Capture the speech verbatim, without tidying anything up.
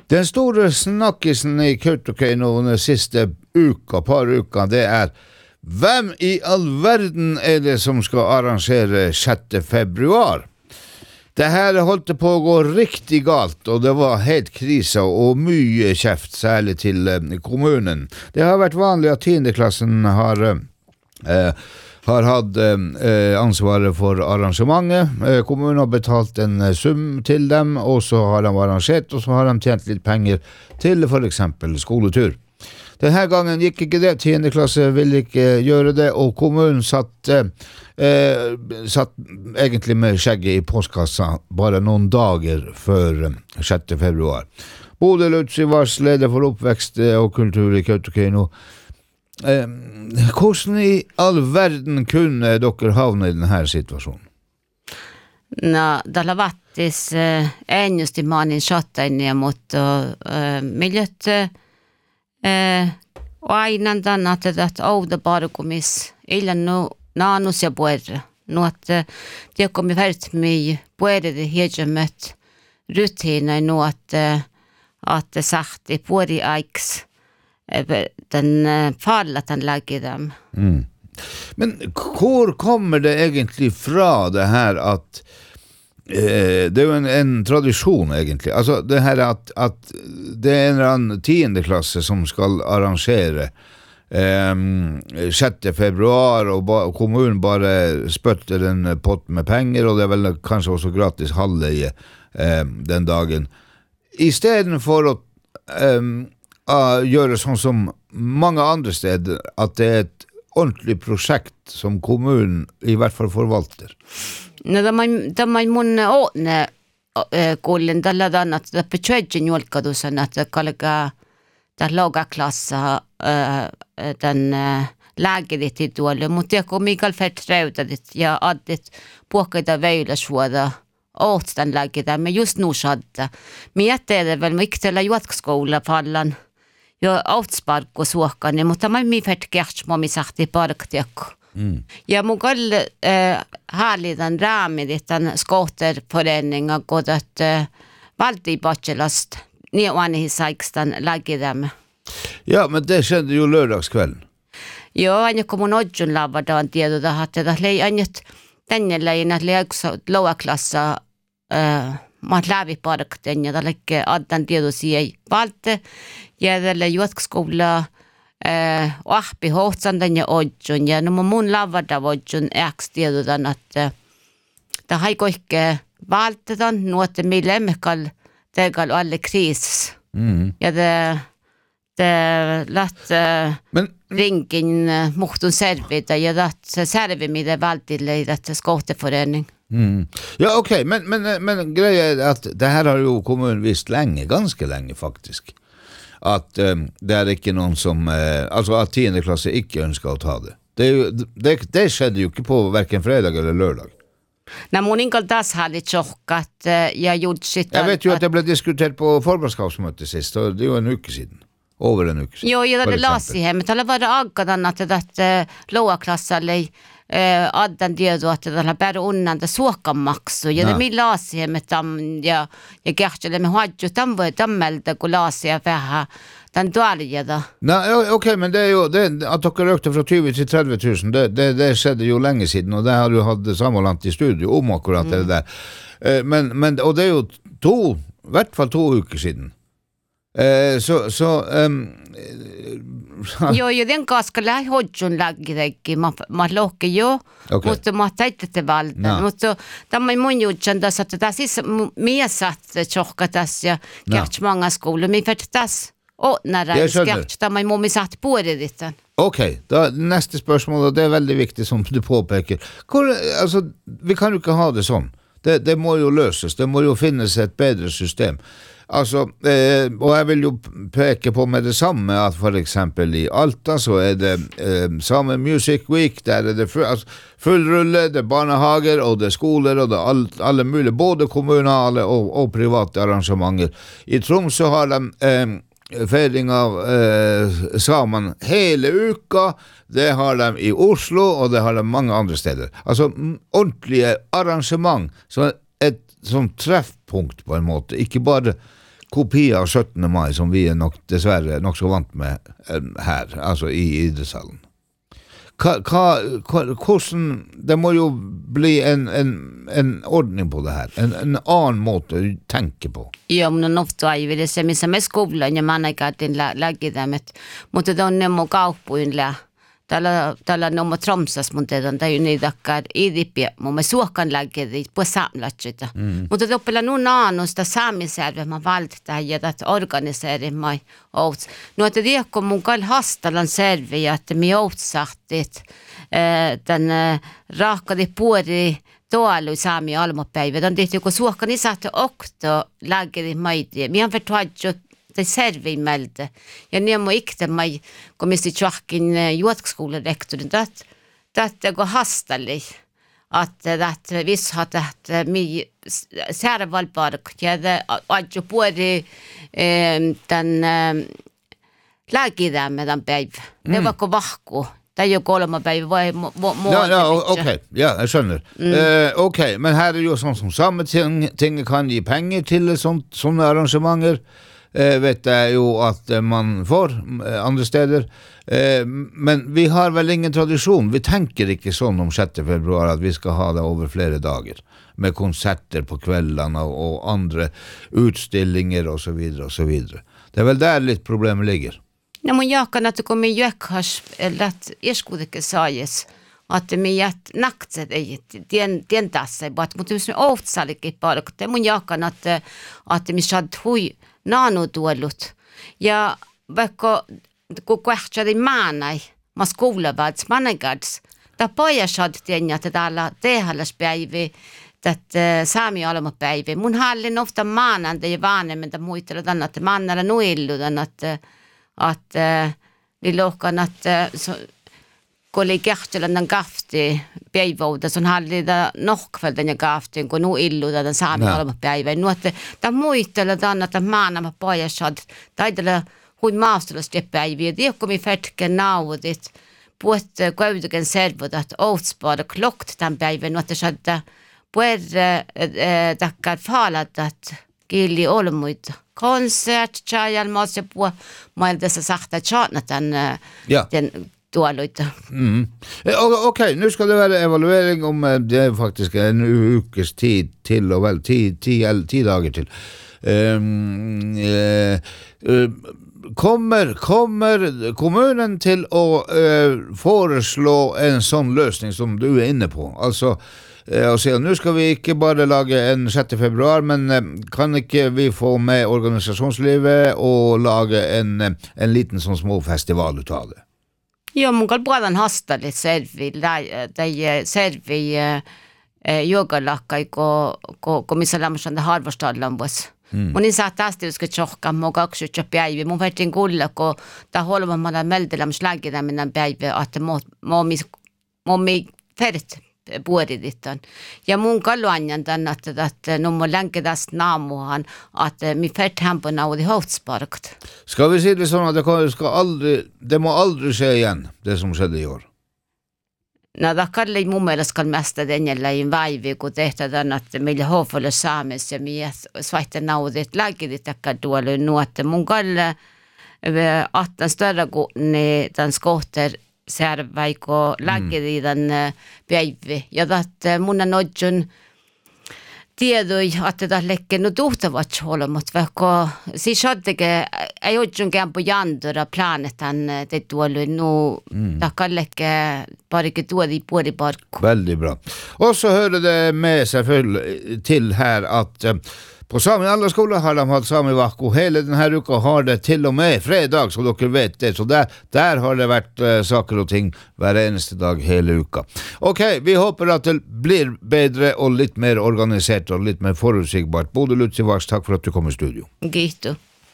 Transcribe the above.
Den store snakkisen i Kautokeino den siste uka, par uka, det er hvem i all verden er det som skal arrangere sjette februar? Det her holdt på å gå riktig galt, og det var helt krisa og mye kjeft, særlig til eh, kommunen. Det har vært vanlig at tiendeklassen har... Eh, har hatt eh, ansvaret for arrangementet. Eh, kommunen har betalt en eh, sum til dem, og så har de arrangert, og så har de tjent litt penger til for eksempel skoletur. Denne gangen gikk ikke det, tiende klasse ville ikke gjøre det, og kommunen satt, eh, satt egentlig med skjegget i postkassa bare noen dager før eh, sjette februar. Bodil Utsivars, leder for oppvekst og kultur i Kautokeino. Eh, hvordan i all verden kunne dere havne i denne situasjonen? No, tällä vattis äh, enjusti maanin shottain mutta äh, miljöt äh, aina tänne että ouda parkumis illan no naanus ja puerra no että det kommer väldigt mycket puerra det hejemet rutiner no att att det sagt i pueri aiks den fallet den lägger dem. Mm. Men hvor kommer det egentlig fra det her at eh, det er jo en, en tradisjon egentlig, altså det her at, at det er en eller annen tiende klasse som skal arrangere eh, sjette februar og ba, kommunen bare spytter en pott med penger og det er vel kanskje også gratis halvleie eh, den dagen. I stedet for å eh, Uh, gjøre sånn som mange andre steder, at det er et ordentlig prosjekt som kommunen i hvert fall forvalter. No, da man, da man mun åne kullen tällä dan att det betyder julkadusen att kalga där laga klassa den läget det till då mot jag kom Mikael Fertrauda det jag addit påkada väjla svåda åt den läget där men just nu skadda men att det är väl mycket till juatskola fallan ja outspark och såkan mutta man mi fett gärts må mi sagt i parktek. Mm. Ja mugal eh härlig den rami den skoterföreningen går att eh, valde i bachelast ni och i sexton lägger dem. Ja, men det skedde ju lördagskvällen. Ja, jag kommer nog att lava då att det då hade det lei annat den leina lägsa låga klassa eh man lävi parkten ja det addan det då säger valde ja det juotskola eh ahpi hohtsan den ja odjun ja no mun lavada odjun äks tiedotan att det har ikke valgt den nåt millemekal tegal alle kris. Mm. Ja det det lat uh, men ringen uh, mohtun servita ja det servi med det valgt i det skoteforening. Mm. Ja, okej, okay. men men men grejen är att det här har ju kommunen visst länge, ganska länge faktiskt. Att um, det är inte någon som uh, alltså att tiende klasse inte önskar att ha det. Det är ju, det det skedde ju inte på varken fredag eller lördag. När man inte alls hade chockat uh, jag gjorde sitt. Jag vet ju att det blev diskuterat på förberedskapsmötet sist och det var en vecka sedan. Över en vecka sedan. Jo, jag hade läst i hemmet. Det var aggadan att det uh, låga klasser eh addan det då att det bara undan det såka max och jag det läs i hemmet tam ja jag gärna det med hade tam var tammelda golasia för den dåliga då. Nej, okej, okay, men det är ju det att de rökte från tjugo till trettio tusen. Det det det skedde ju länge sedan och det har du hade sammanlant i studio om akkurat mm. det där. Eh, men men och det är ju två, i vart fall två veckor sedan. Eh så så ehm jo, jo, den ganska lätt hodjun lägger man man lockar ju mutta man täytte te valda mutta tämä mun jutsan tässä että tässä siis miesat chohkatas ja gärts många skolor men för tas och när det gärts tämä mun mi satt på det dit. Okej, då nästa spørsmål och det är väldigt viktigt som du påpekar. Alltså vi kan ju inte ha det sån. Det det måste ju lösas. Det måste ju finnas ett bättre system. Alltså eh, och jag vill ju peka på med det samma att för exempel i Alta så är det eh, Summer Music Week där är det full, alltså, full rulle, det är barnehager och det är skolor och det är all, alla möjliga både kommunala och, och privata arrangemang. I Tromsø har de eh, feiring av eh, saman hela uka, det har de i Oslo och det har de många andra steder. Alltså ordentliga arrangemang så ett som träffpunkt på en måte, inte bara kopi av syttende mai som vi er nok dessverre nok så vant med her, altså i idrettshallen. Hva, hva, hvordan, det må jo bli en, en, en ordning på det her, en, en annen måte å tenke på. Ja, men ofta är det så missä me skolan ja managatin lägger dem ett mutta donne mo kauppuinla. Tällä tällä no mo Tromsas mutta det är ju ni dackar i dippi mo me suokan lägger det på samlatchita. Mutta doppela nu naanosta saamiselve man valt tähän att organisera mig åt. Nu att det kom mun kall hastalan servi att me åtsattit eh den rakade puori tuolla saami almopäivä. On tehty kun suokkani saatte okto lääkäri maiti. Minä vertuadjo te servimeltä. Ja niin mä ikte mai kun misti tjahkin juotskolan rektorin dat dat go hastali. Att det viss har att mi särvalpark ja det adjo puori den lääkäri med den päivä. Det var ko vahku. Det är ju kolma päivä vai må må Ja, ja, okej. Okay. Ja, jag skjønner. Mm. Uh, okej, okay. Men här är ju sånt som samma ting, ting kan ge pengar till sånt såna arrangementer. Uh, vet jag ju att uh, man får uh, andra städer. Uh, men vi har väl ingen tradition. Vi tänker inte sån om sjätte februari att vi ska ha det över flera dagar med konserter på kvällarna och, och andra utställningar och så vidare och så vidare. Det är väl där lite problemet ligger. No mun jaakan, että kun me jäkhas, että iskudeke saajis, että me jät naktset ei tien tien tässä, mutta jos me ohtsalikin paljon, että mun jaakan, että että me saad hui nanu tuolut ja vaikka kun kähtsadi maanai, ma skoulavads manegads, ta poja saad tienja, että täällä tehallaspäivi, että saami almapäivi. Mun hallin ofta maananda ja vanhemmin muistella tänne, että maanalla nuilludan, että att uh, vi lokan att uh, så kollegiahtelen den gafti päivältä son hallida nohkväl den gafti kun nu illu den saami alma päivä nu att ta muistella tänne että maana pojasad taidella hui maastolasta päiviä det kommer färtken naudit puot kuitenkin servot att åtspara klokt den päivän nu att det hade puer tackar falat att gilli olmuita konsert chajal måste på mal dessa sakta chatna den ja. Den tuoluita. Mm. Okej, okay, nu ska det vara evaluering om det är faktiskt en ukes tid till och väl tio tio tio dagar till. Um, uh, uh, kommer kommer kommunen till att uh, föreslå en sån lösning som du är inne på? Alltså och så nu ska vi inte bara laga en sjätte februari men kan inte vi få med organisationslivet och laga en en liten sån små festival utav det. Ja, mun kan bara hasta lite servi där servi eh yogalakka ko ko komisalamsan det harvostallambos. Mun niin saa tästä jos ketjohka mo kaksutja päivä mun vetin kulla ko ta holma mala meldelam slagida minän päivä että mo mo mi mo mi fert puoridittan. Ja mun kalluanjan tänne, että, että no mun länkedäst naamuhan, että mi färt hem på naudi hotsparkt. Ska vi se det så att det ska aldrig, det må aldrig ske igen, det som skedde i år? No, det kalli mun mielestä kall mesta denjällä in vaivi, kun tehtään, että meillä hofolle saamis ja mi svaitte naudit lägidit akka tuolle nuotte. Mun kalle attan större kunni tämän skohter servaiko lägedi den päivä. Ja että mun nodjun tiedoi, että tämä lekker no tuhtavat olemat, vaikka siis hatteke ei odjunkaan på jandura planetan det tuolle nu tackar lekke parike tuodi puoli parkku. Väldigt bra. Och så hörde det med sig för till här att på Sami alla skolor har de haft Sami Vakko hela den här veckan har det till och med fredag så dere vet det. Så där, där har det varit uh, saker och ting varje eneste dag hela veckan. Okej, okay, vi hoppas att det blir bättre och lite mer organiserat och lite mer förutsägbart. Bodil Lutzivars, tack för att du kom i studio. Gito.